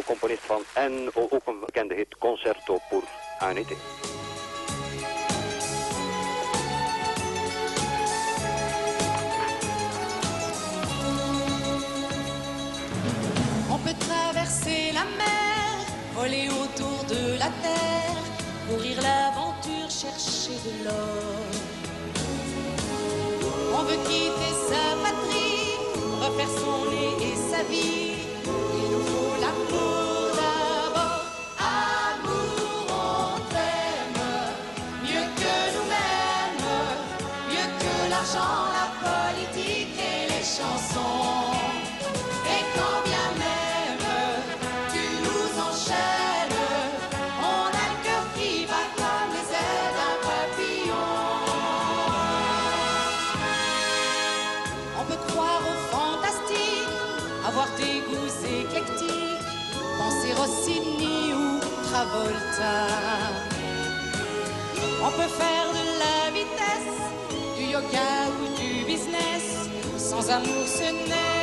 componist van en ook een bekende hit Concerto pour un été. On peut traverser la mer, voler autour de la terre, courir l'aventure, chercher de l'or. On veut quitter sa patrie, refaire son nez et sa vie. Il nous faut l'amour d'abord. Amour, on t'aime, mieux que nous-mêmes, mieux que l'argent, la politique et les chansons. Et quand bien même tu nous enchaînes, on a le cœur qui bat comme les ailes d'un papillon. On peut croire au fantastique, avoir des goûts éclectiques, penser Rossini ou Travolta. On peut faire de la vitesse, du yoga ou du business, sans amour ce n'est